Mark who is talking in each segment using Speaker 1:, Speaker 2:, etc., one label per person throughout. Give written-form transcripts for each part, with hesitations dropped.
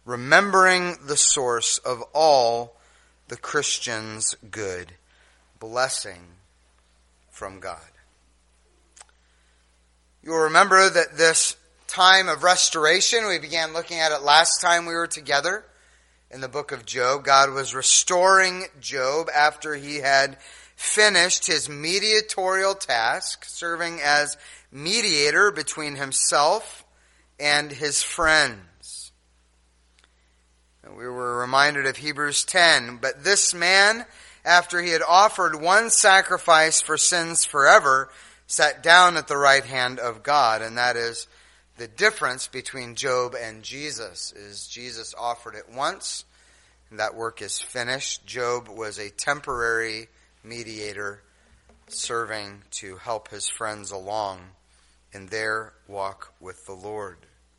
Speaker 1: remembering the source of all the Christian's good, blessing from God. You'll remember that this time of restoration, we began looking at it last time we were together in the book of Job. God was restoring Job after he had finished his mediatorial task, serving as mediator between himself and his friends. We were reminded of Hebrews 10. But this man, after he had offered one sacrifice for sins forever, sat down at the right hand of God. And that is the difference between Job and Jesus, is Jesus offered it once, and that work is finished. Job was a temporary mediator serving to help his friends along in their walk with the Lord.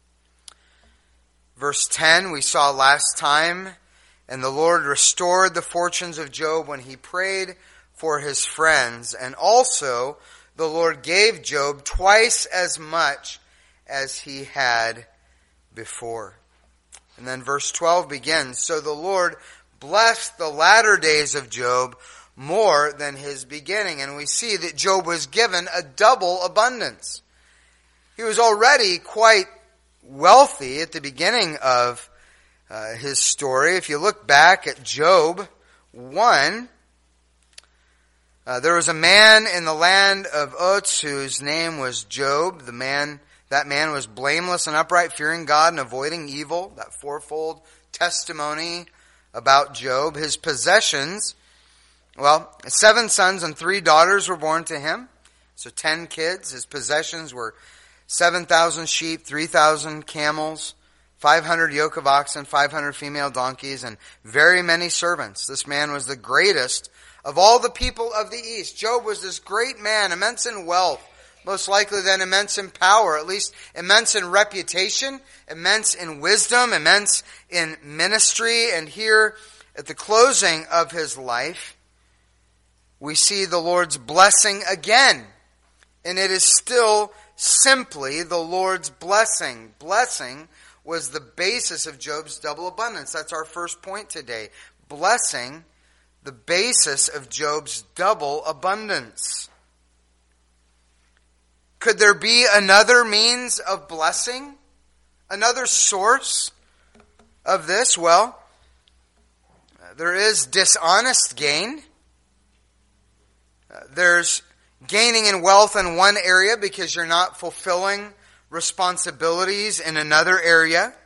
Speaker 1: Verse 10 we saw last time, and the Lord restored the fortunes of Job when he prayed for his friends, and also the Lord gave Job twice as much as he had before. And then verse 12 begins, so the Lord blessed the latter days of Job more than his beginning. And we see that Job was given a double abundance. He was already quite wealthy at the beginning of his story. If you look back at Job 1, there was a man in the land of Uz whose name was Job. That man was blameless and upright, fearing God and avoiding evil. That fourfold testimony about Job. His possessions, 7 sons and 3 daughters were born to him. So 10 kids. His possessions were 7,000 sheep, 3,000 camels, 500 yoke of oxen, 500 female donkeys, and very many servants. This man was the greatest of all the people of the East. Job was this great man, immense in wealth, most likely then immense in power, at least immense in reputation, immense in wisdom, immense in ministry. And here at the closing of his life, we see the Lord's blessing again. And it is still simply the Lord's blessing. Blessing was the basis of Job's double abundance. That's our first point today. Blessing, the basis of Job's double abundance. Could there be another means of blessing? Another source of this? Well, there is dishonest gain. There's gaining in wealth in one area because you're not fulfilling responsibilities in another area.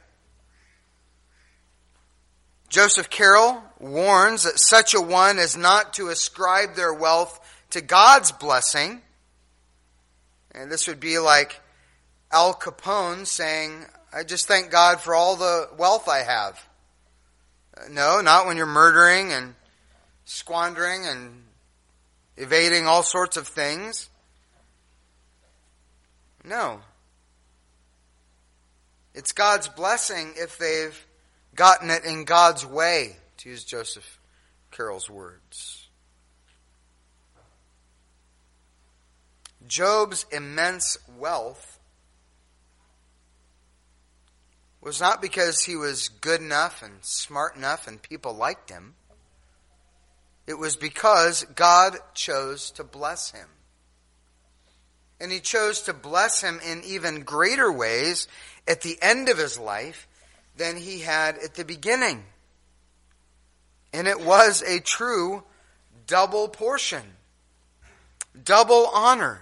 Speaker 1: Joseph Carroll warns that such a one is not to ascribe their wealth to God's blessing. And this would be like Al Capone saying, I just thank God for all the wealth I have. No, not when you're murdering and squandering and evading all sorts of things. No. It's God's blessing if they've gotten it in God's way, to use Joseph Carroll's words. Job's immense wealth was not because he was good enough and smart enough and people liked him. It was because God chose to bless him. And he chose to bless him in even greater ways at the end of his life than he had at the beginning. And it was a true double portion, double honor.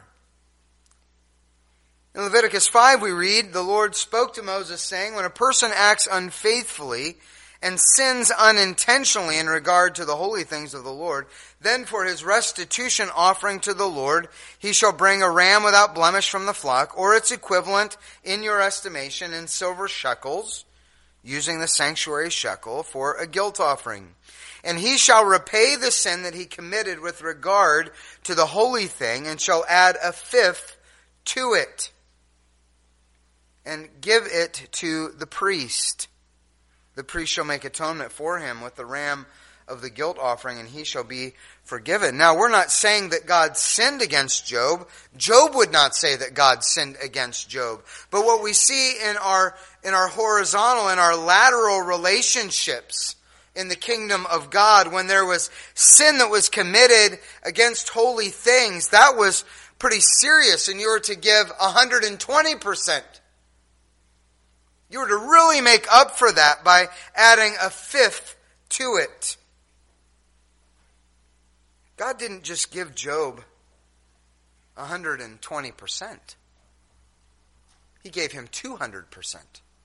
Speaker 1: In Leviticus 5 we read, the Lord spoke to Moses saying, when a person acts unfaithfully and sins unintentionally in regard to the holy things of the Lord, then for his restitution offering to the Lord, he shall bring a ram without blemish from the flock, or its equivalent in your estimation in silver shekels, using the sanctuary shekel for a guilt offering. And he shall repay the sin that he committed with regard to the holy thing, and shall add a fifth to it, and give it to the priest. The priest shall make atonement for him with the ram of the guilt offering, and he shall be forgiven. Now, we're not saying that God sinned against Job. Job would not say that God sinned against Job. But what we see in our in our horizontal, in our lateral relationships in the kingdom of God. When there was sin that was committed against holy things, that was pretty serious, and you were to give 120%. You were to really make up for that by adding a fifth to it. God didn't just give Job 120%. He gave him 200%.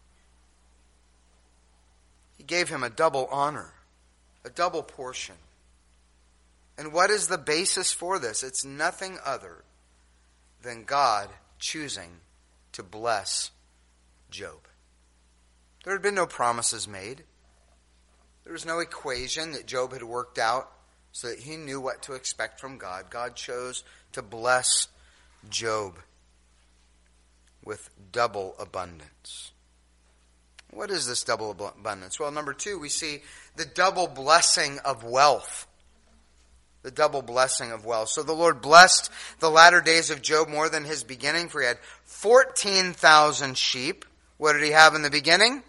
Speaker 1: He gave him a double honor, a double portion. And what is the basis for this? It's nothing other than God choosing to bless Job. There had been no promises made. There was no equation that Job had worked out so that he knew what to expect from God. God chose to bless Job with double abundance. What is this double abundance? Well, number 2, we see the double blessing of wealth. The double blessing of wealth. So the Lord blessed the latter days of Job more than his beginning, for he had 14,000 sheep. What did he have in the beginning?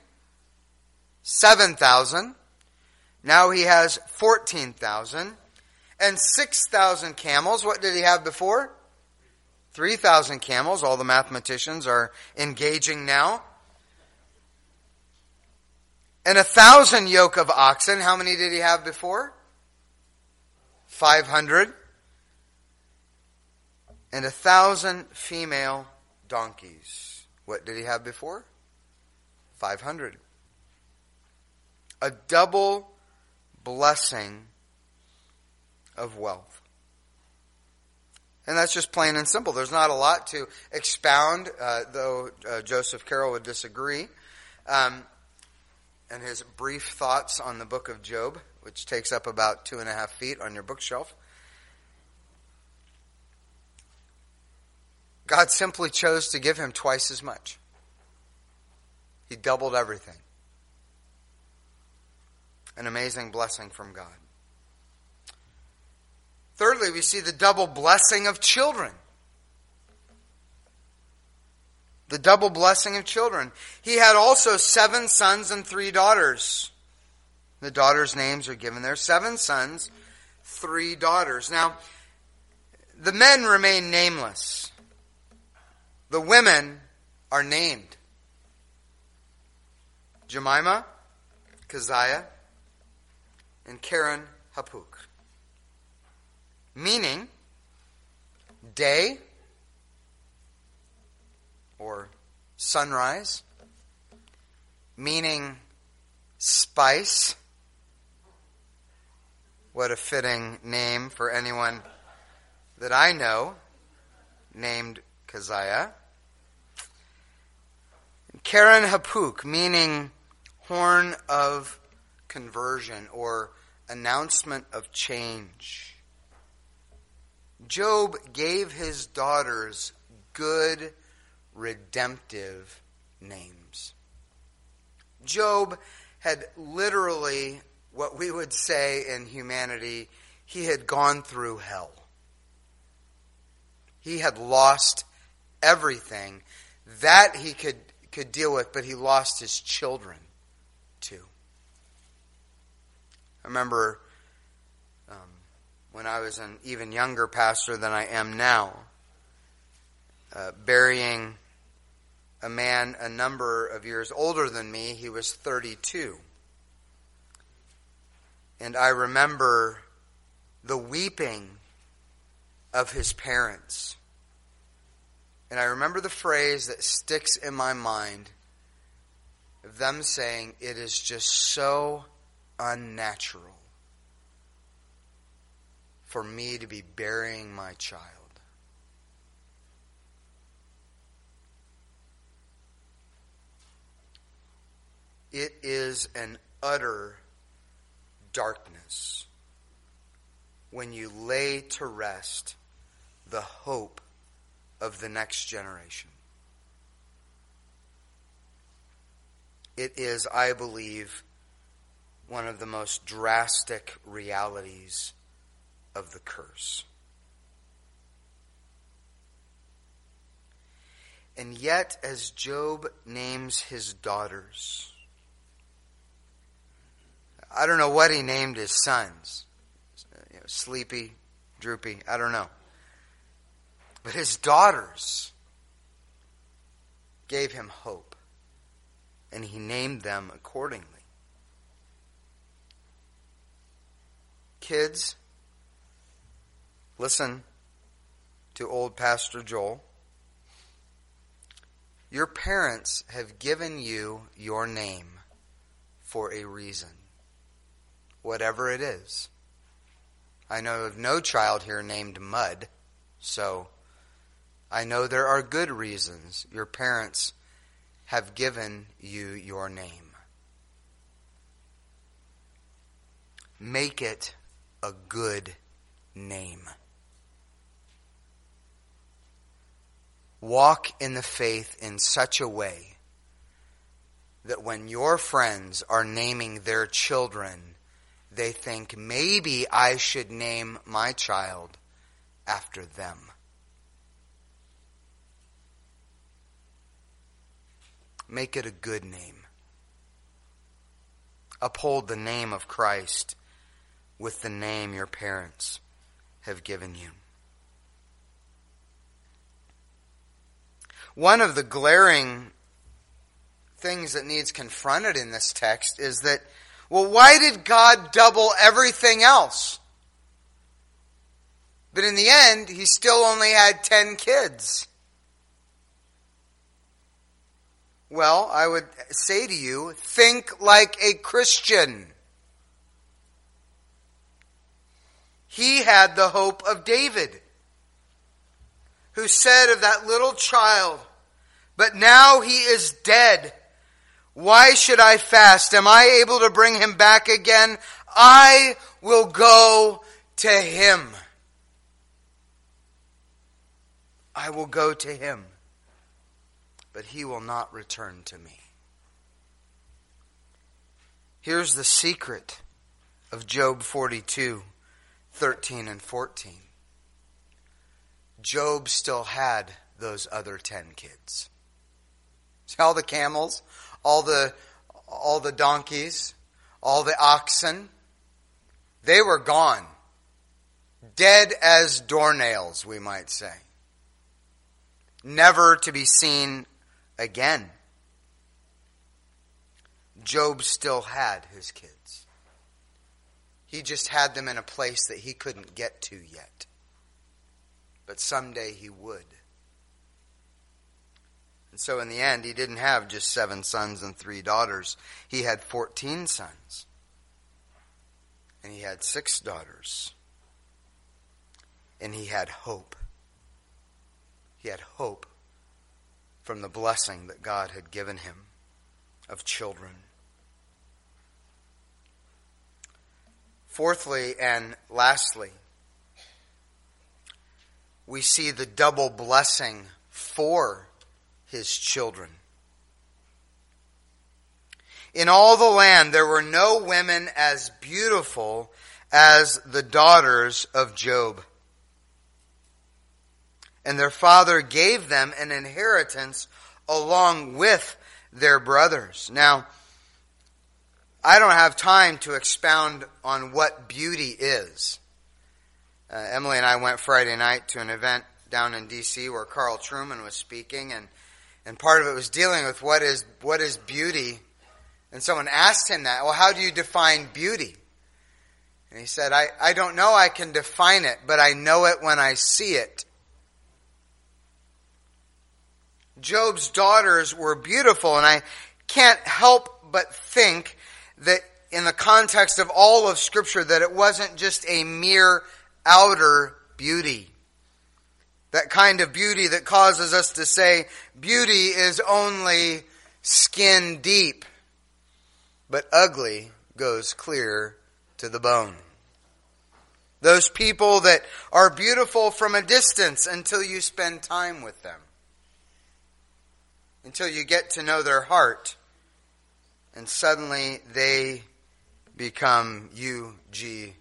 Speaker 1: 7,000. Now he has 14,000. And 6,000 camels. What did he have before? 3,000 camels. All the mathematicians are engaging now. And 1,000 yoke of oxen. How many did he have before? 500. And 1,000 female donkeys. What did he have before? 500. A double blessing of wealth. And that's just plain and simple. There's not a lot to expound, though Joseph Carroll would disagree. And his brief thoughts on the book of Job, which takes up about 2.5 feet on your bookshelf. God simply chose to give him twice as much. He doubled everything. An amazing blessing from God. Thirdly, we see the double blessing of children. The double blessing of children. He had also 7 sons and 3 daughters. The daughters' names are given there. 7 sons, 3 daughters. Now, the men remain nameless. The women are named. Jemimah, Keziah, and Karen Hapuk. Meaning, day or sunrise. Meaning, spice. What a fitting name for anyone that I know named Keziah. Karen Hapuk, meaning horn of conversion or announcement of change. Job gave his daughters good, redemptive names. Job had literally, what we would say in humanity, he had gone through hell. He had lost everything that he could deal with, but he lost his children too. I remember when I was an even younger pastor than I am now, burying a man a number of years older than me. He was 32. And I remember the weeping of his parents. And I remember the phrase that sticks in my mind of them saying, "It is just so unnatural for me to be burying my child." It is an utter darkness when you lay to rest the hope of the next generation. It is, I believe, one of the most drastic realities of the curse. And yet, as Job names his daughters, I don't know what he named his sons. Sleepy, droopy, I don't know. But his daughters gave him hope, and he named them accordingly. Kids, listen to old Pastor Joel. Your parents have given you your name for a reason, whatever it is. I know of no child here named Mud, so I know there are good reasons your parents have given you your name. Make it a good name. Walk in the faith in such a way that when your friends are naming their children, they think, maybe I should name my child after them. Make it a good name. Uphold the name of Christ with the name your parents have given you. One of the glaring things that needs confronted in this text is that, well, why did God double everything else? But in the end, he still only had 10 kids. Well, I would say to you, think like a Christian. He had the hope of David, who said of that little child, but now he is dead. Why should I fast? Am I able to bring him back again? I will go to him. I will go to him, but he will not return to me. Here's the secret of Job 42, 13 and 14. Job still had those other 10 kids. See all the camels, all the donkeys, all the oxen, they were gone. Dead as doornails, we might say. Never to be seen again. Job still had his kids. He just had them in a place that he couldn't get to yet. But someday he would. And so in the end, he didn't have just 7 sons and 3 daughters. He had 14 sons. And he had 6 daughters. And he had hope. He had hope from the blessing that God had given him of children. Fourthly and lastly, we see the double blessing for his children. In all the land there were no women as beautiful as the daughters of Job. And their father gave them an inheritance along with their brothers. Now, I don't have time to expound on what beauty is. Emily and I went Friday night to an event down in D.C. where Carl Truman was speaking, and part of it was dealing with what is beauty. And someone asked him that, well, how do you define beauty? And he said, I don't know I can define it, but I know it when I see it. Job's daughters were beautiful, and I can't help but think that in the context of all of Scripture, that it wasn't just a mere outer beauty. That kind of beauty that causes us to say, beauty is only skin deep, but ugly goes clear to the bone. Those people that are beautiful from a distance until you spend time with them. Until you get to know their heart. And suddenly they become UGLY.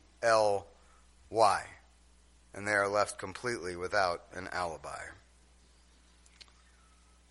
Speaker 1: And they are left completely without an alibi.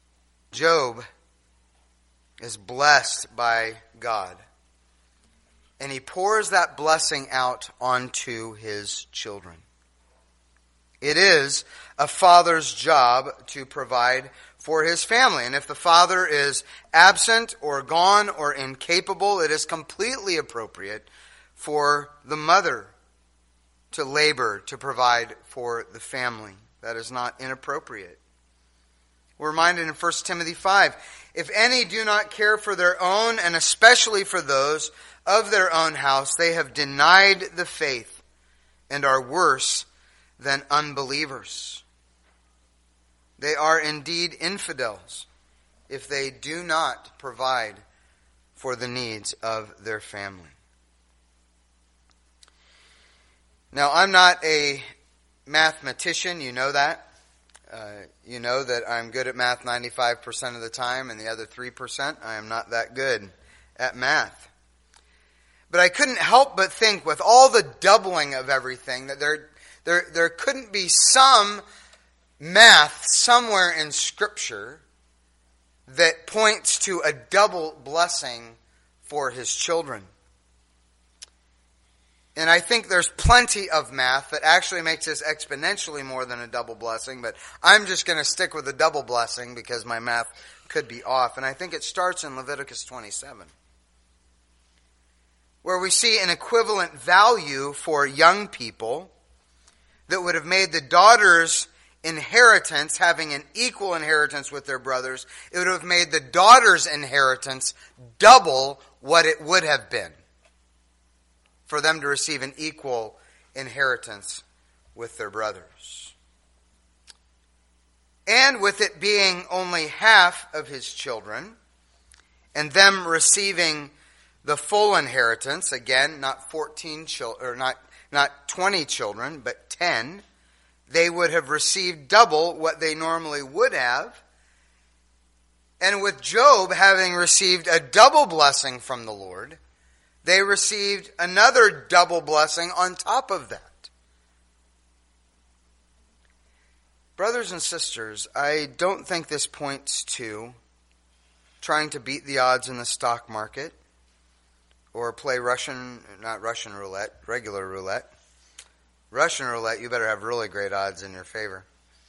Speaker 1: Job is blessed by God, and he pours that blessing out onto his children. It is a father's job to provide for his family. And if the father is absent or gone or incapable, it is completely appropriate for the mother to labor to provide for the family. That is not inappropriate. We're reminded in 1 Timothy 5, if any do not care for their own, and especially for those of their own house, they have denied the faith and are worse than unbelievers. They are indeed infidels if they do not provide for the needs of their family. Now, I'm not a mathematician, you know that. You know that I'm good at math 95% of the time, and the other 3% I am not that good at math. But I couldn't help but think, with all the doubling of everything, that there couldn't be some math somewhere in Scripture that points to a double blessing for his children. And I think there's plenty of math that actually makes this exponentially more than a double blessing, but I'm just going to stick with the double blessing because my math could be off. And I think it starts in Leviticus 27, where we see an equivalent value for young people that would have made the daughters' inheritance, having an equal inheritance with their brothers, it would have made the daughters' inheritance double what it would have been for them to receive an equal inheritance with their brothers. And with it being only half of his children, and them receiving the full inheritance, again, not 14 children, or not 20 children, but 10, they would have received double what they normally would have. And with Job having received a double blessing from the Lord, they received another double blessing on top of that. Brothers and sisters, I don't think this points to trying to beat the odds in the stock market or play regular roulette. Russian roulette, you better have really great odds in your favor.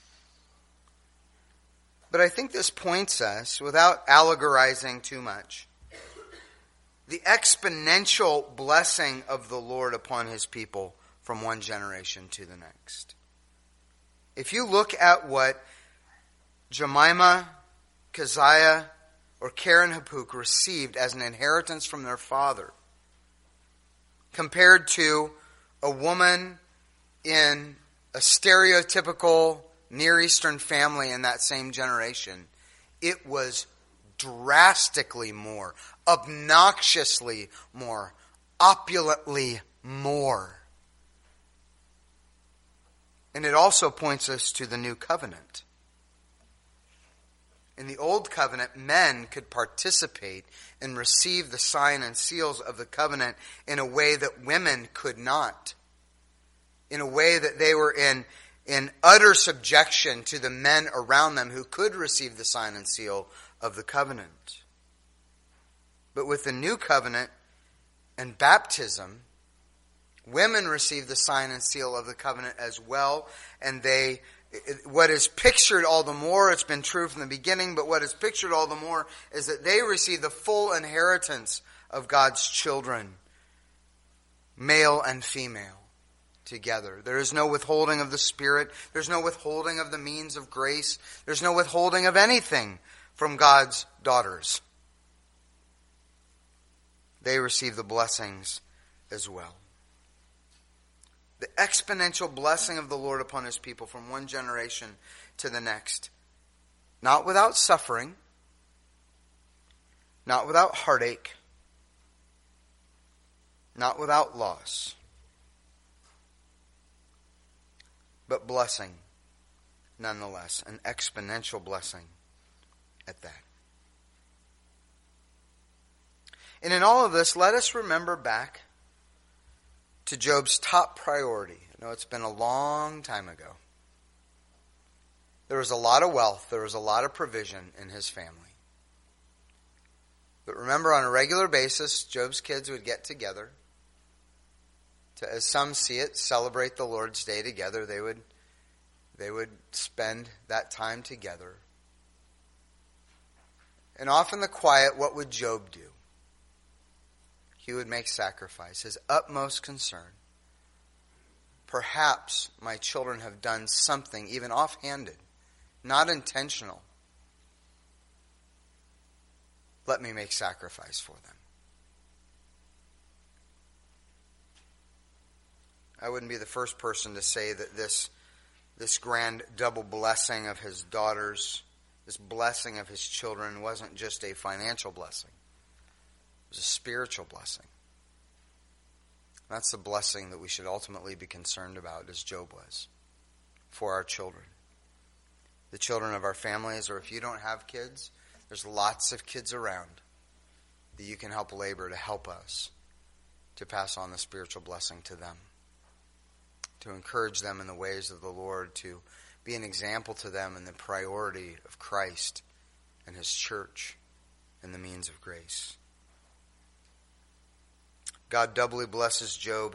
Speaker 1: But I think this points us, without allegorizing too much, the exponential blessing of the Lord upon his people from one generation to the next. If you look at what Jemima, Keziah, or Karen Hapuk received as an inheritance from their father, compared to a woman in a stereotypical Near Eastern family in that same generation, it was drastically more, obnoxiously more, opulently more. And it also points us to the new covenant. In the old covenant, men could participate and receive the sign and seals of the covenant in a way that women could not. In a way that they were in utter subjection to the men around them who could receive the sign and seal of the covenant. But with the new covenant and baptism, women receive the sign and seal of the covenant as well. And what is pictured all the more, it's been true from the beginning, but what is pictured all the more is that they receive the full inheritance of God's children, male and female, together. There is no withholding of the Spirit. There's no withholding of the means of grace. There's no withholding of anything from God's daughters. They receive the blessings as well. The exponential blessing of the Lord upon his people from one generation to the next. Not without suffering. Not without heartache. Not without loss. But blessing, nonetheless. An exponential blessing at that. And in all of this, let us remember back to Job's top priority. I know it's been a long time ago. There was a lot of wealth. There was a lot of provision in his family. But remember, on a regular basis, Job's kids would get together to, as some see it, celebrate the Lord's Day together. They would spend that time together. And off in the quiet, what would Job do? He would make sacrifice, his utmost concern. Perhaps my children have done something, even offhanded, not intentional. Let me make sacrifice for them. I wouldn't be the first person to say that this grand double blessing of his daughters, this blessing of his children, wasn't just a financial blessing. It was a spiritual blessing. That's the blessing that we should ultimately be concerned about, as Job was, for our children. The children of our families, or if you don't have kids, there's lots of kids around that you can help labor to help us to pass on the spiritual blessing to them, to encourage them in the ways of the Lord, to be an example to them in the priority of Christ and His church and the means of grace. God doubly blesses Job,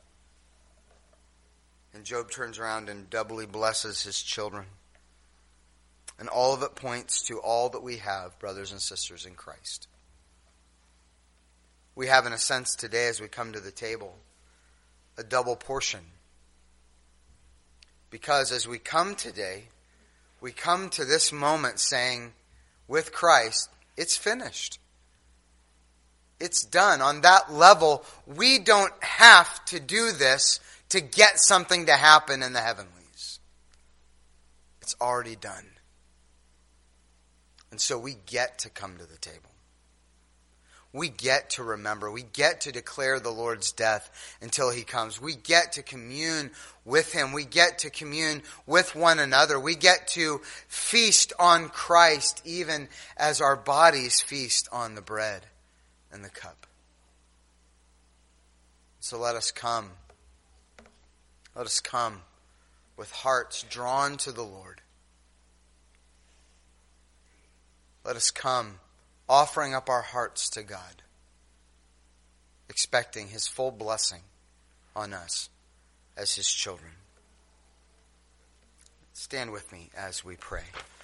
Speaker 1: and Job turns around and doubly blesses his children. And all of it points to all that we have, brothers and sisters, in Christ. We have, in a sense, today as we come to the table, a double portion. Because as we come today, we come to this moment saying, with Christ, it's finished. It's done. On that level, we don't have to do this to get something to happen in the heavenlies. It's already done. And so we get to come to the table. We get to remember. We get to declare the Lord's death until He comes. We get to commune with Him. We get to commune with one another. We get to feast on Christ even as our bodies feast on the bread and the cup. So let us come. Let us come with hearts drawn to the Lord. Let us come offering up our hearts to God, expecting His full blessing on us as His children. Stand with me as we pray.